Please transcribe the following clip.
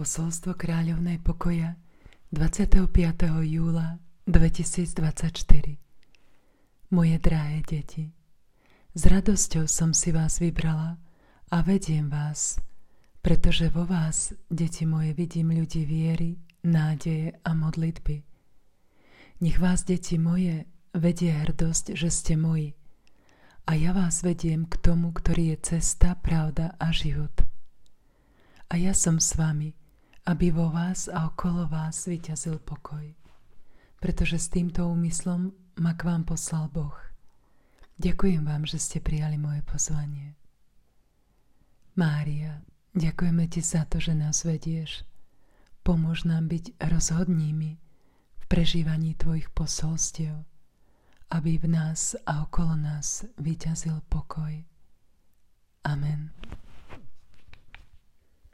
Posolstvo kráľovnej pokoja 25. júla 2024. Moje drahé deti, s radosťou som si vás vybrala a vediem vás, pretože vo vás, deti moje, vidím ľudí viery, nádeje a modlitby. Nech vás, deti moje, vedie hrdosť, že ste moji. A ja vás vediem k tomu, ktorý je cesta, pravda a život. A ja som s vami, aby vo vás a okolo vás víťazil pokoj. Pretože s týmto úmyslom ma k vám poslal Boh. Ďakujem vám, že ste prijali moje pozvanie. Mária, ďakujeme ti za to, že nás vedieš. Pomôž nám byť rozhodnými v prežívaní tvojich posolstiev, aby v nás a okolo nás víťazil pokoj. Amen.